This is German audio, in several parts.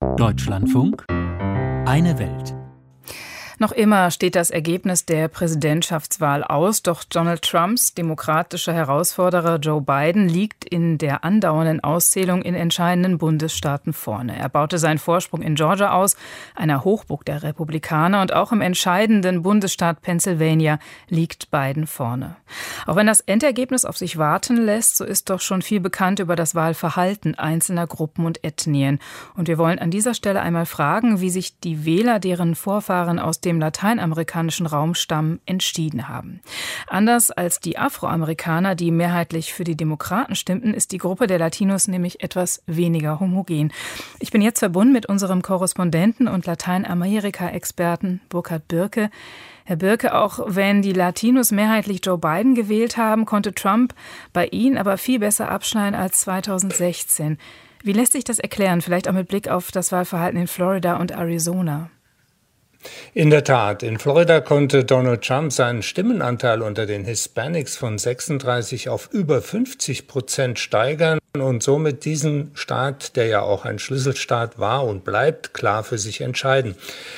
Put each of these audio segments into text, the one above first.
Deutschlandfunk, eine Welt. Noch immer steht das Ergebnis der Präsidentschaftswahl aus, doch Donald Trumps demokratischer Herausforderer Joe Biden liegt in der andauernden Auszählung in entscheidenden Bundesstaaten vorne. Er baute seinen Vorsprung in Georgia aus, einer Hochburg der Republikaner, und auch im entscheidenden Bundesstaat Pennsylvania liegt Biden vorne. Auch wenn das Endergebnis auf sich warten lässt, so ist doch schon viel bekannt über das Wahlverhalten einzelner Gruppen und Ethnien. Und wir wollen an dieser Stelle einmal fragen, wie sich die Wähler, deren Vorfahren aus dem lateinamerikanischen Raum stammen, entschieden haben. Anders als die Afroamerikaner, die mehrheitlich für die Demokraten stimmten, ist die Gruppe der Latinos nämlich etwas weniger homogen. Ich bin jetzt verbunden mit unserem Korrespondenten und Lateinamerika-Experten Burkhard Birke. Herr Birke, auch wenn die Latinos mehrheitlich Joe Biden gewählt haben, konnte Trump bei ihnen aber viel besser abschneiden als 2016. Wie lässt sich das erklären, vielleicht auch mit Blick auf das Wahlverhalten in Florida und Arizona? In der Tat, in Florida konnte Donald Trump seinen Stimmenanteil unter den Hispanics von 36 auf über 50% steigern und somit diesen Staat, der ja auch ein Schlüsselstaat war und bleibt, klar für sich entscheiden.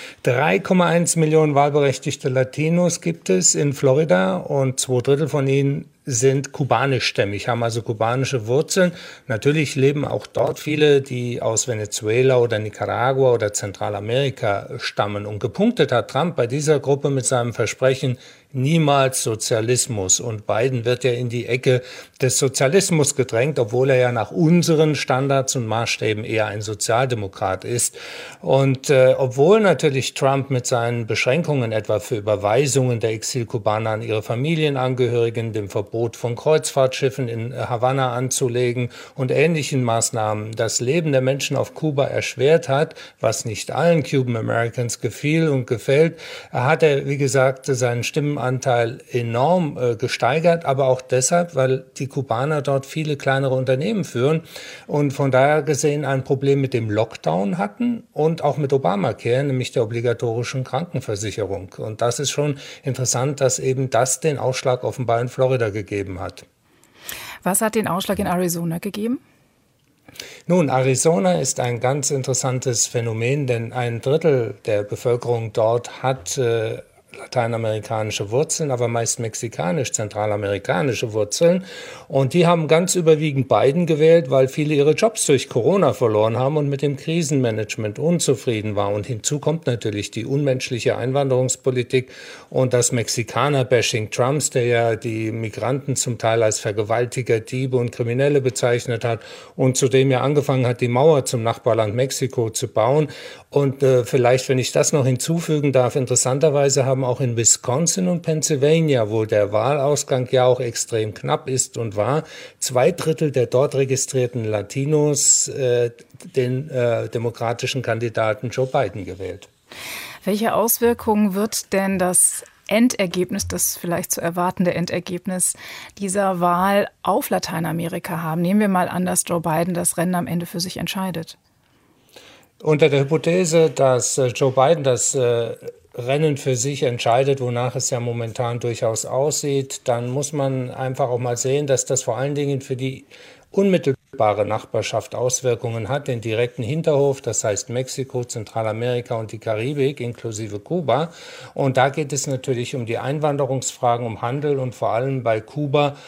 3,1 Millionen wahlberechtigte Latinos gibt es in Florida und 2/3 von ihnen sind kubanischstämmig, haben also kubanische Wurzeln. Natürlich leben auch dort viele, die aus Venezuela oder Nicaragua oder Zentralamerika stammen. Und gepunktet hat Trump bei dieser Gruppe mit seinem Versprechen, niemals Sozialismus. Und Biden wird ja in die Ecke des Sozialismus gedrängt, obwohl er ja nach unseren Standards und Maßstäben eher ein Sozialdemokrat ist. Und obwohl natürlich Trump mit seinen Beschränkungen etwa für Überweisungen der Exilkubaner an ihre Familienangehörigen, dem Verbot von Kreuzfahrtschiffen in Havanna anzulegen und ähnlichen Maßnahmen das Leben der Menschen auf Kuba erschwert hat, was nicht allen Cuban Americans gefiel und gefällt, hat er, wie gesagt, seinen Stimmenanteil enorm gesteigert, aber auch deshalb, weil die Kubaner dort viele kleinere Unternehmen führen und von daher gesehen ein Problem mit dem Lockdown hatten und auch mit Obamacare, nämlich der obligatorischen Krankenversicherung. Und das ist schon interessant, dass eben das den Ausschlag offenbar in Florida gegeben hat. Was hat den Ausschlag in Arizona gegeben? Nun, Arizona ist ein ganz interessantes Phänomen, denn 1/3 der Bevölkerung dort hat lateinamerikanische Wurzeln, aber meist mexikanisch-zentralamerikanische Wurzeln. Und die haben ganz überwiegend Biden gewählt, weil viele ihre Jobs durch Corona verloren haben und mit dem Krisenmanagement unzufrieden waren. Und hinzu kommt natürlich die unmenschliche Einwanderungspolitik und das Mexikaner-Bashing Trumps, der ja die Migranten zum Teil als Vergewaltiger, Diebe und Kriminelle bezeichnet hat und zudem ja angefangen hat, die Mauer zum Nachbarland Mexiko zu bauen. Und vielleicht, wenn ich das noch hinzufügen darf, interessanterweise haben auch in Wisconsin und Pennsylvania, wo der Wahlausgang ja auch extrem knapp ist und war, 2/3 der dort registrierten Latinos den demokratischen Kandidaten Joe Biden gewählt. Welche Auswirkungen wird denn das Endergebnis, das vielleicht zu erwartende Endergebnis dieser Wahl auf Lateinamerika haben? Nehmen wir mal an, dass Joe Biden das Rennen am Ende für sich entscheidet. Unter der Hypothese, dass Joe Biden das Rennen für sich entscheidet, wonach es ja momentan durchaus aussieht, dann muss man einfach auch mal sehen, dass das vor allen Dingen für die unmittelbare Nachbarschaft Auswirkungen hat, den direkten Hinterhof, das heißt Mexiko, Zentralamerika und die Karibik inklusive Kuba. Und da geht es natürlich um die Einwanderungsfragen, um Handel und vor allem bei Kuba,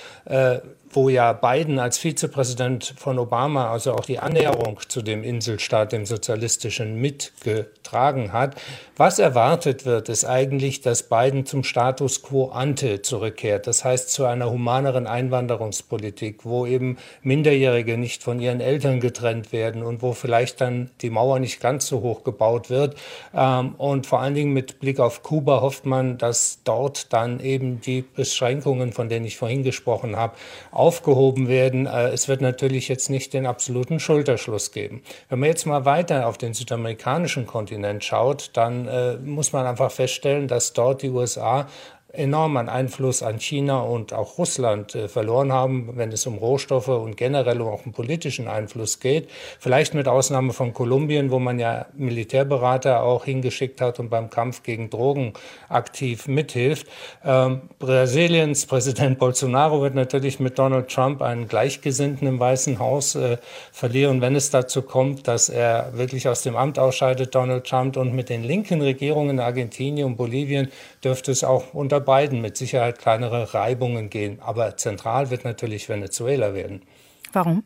wo ja Biden als Vizepräsident von Obama also auch die Annäherung zu dem Inselstaat, dem sozialistischen, mitgetragen hat. Was erwartet wird, ist eigentlich, dass Biden zum Status quo ante zurückkehrt. Das heißt zu einer humaneren Einwanderungspolitik, wo eben Minderjährige nicht von ihren Eltern getrennt werden und wo vielleicht dann die Mauer nicht ganz so hoch gebaut wird. Und vor allen Dingen mit Blick auf Kuba hofft man, dass dort dann eben die Beschränkungen, von denen ich vorhin gesprochen habe, aufgehoben werden. Es wird natürlich jetzt nicht den absoluten Schulterschluss geben. Wenn man jetzt mal weiter auf den südamerikanischen Kontinent schaut, dann muss man einfach feststellen, dass dort die USA enorm an Einfluss an China und auch Russland verloren haben, wenn es um Rohstoffe und generell auch um politischen Einfluss geht. Vielleicht mit Ausnahme von Kolumbien, wo man ja Militärberater auch hingeschickt hat und beim Kampf gegen Drogen aktiv mithilft. Brasiliens Präsident Bolsonaro wird natürlich mit Donald Trump einen Gleichgesinnten im Weißen Haus verlieren, wenn es dazu kommt, dass er wirklich aus dem Amt ausscheidet, Donald Trump. Und mit den linken Regierungen in Argentinien und Bolivien dürfte es auch unter Biden mit Sicherheit kleinere Reibungen gehen. Aber zentral wird natürlich Venezuela werden. Warum?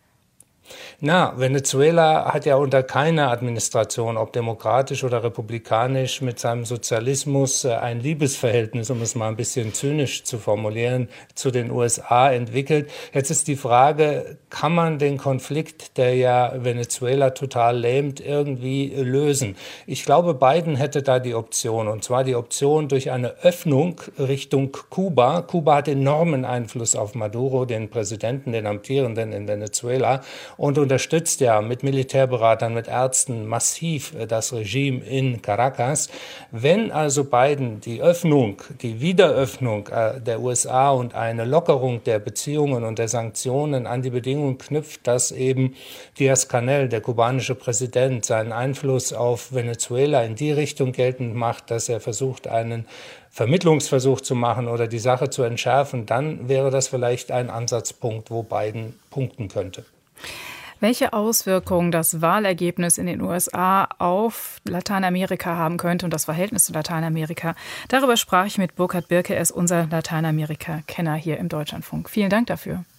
Venezuela hat ja unter keiner Administration, ob demokratisch oder republikanisch, mit seinem Sozialismus ein Liebesverhältnis, um es mal ein bisschen zynisch zu formulieren, zu den USA entwickelt. Jetzt ist die Frage, kann man den Konflikt, der ja Venezuela total lähmt, irgendwie lösen? Ich glaube, Biden hätte da die Option, und zwar die Option durch eine Öffnung Richtung Kuba. Kuba hat enormen Einfluss auf Maduro, den Präsidenten, den Amtierenden in Venezuela, und unterstützt ja mit Militärberatern, mit Ärzten massiv das Regime in Caracas. Wenn also Biden die Wiederöffnung der USA und eine Lockerung der Beziehungen und der Sanktionen an die Bedingungen knüpft, dass eben Díaz-Canel, der kubanische Präsident, seinen Einfluss auf Venezuela in die Richtung geltend macht, dass er versucht, einen Vermittlungsversuch zu machen oder die Sache zu entschärfen, dann wäre das vielleicht ein Ansatzpunkt, wo Biden punkten könnte. Welche Auswirkungen das Wahlergebnis in den USA auf Lateinamerika haben könnte und das Verhältnis zu Lateinamerika, darüber sprach ich mit Burkhard Birke. Er ist unser Lateinamerika-Kenner hier im Deutschlandfunk. Vielen Dank dafür.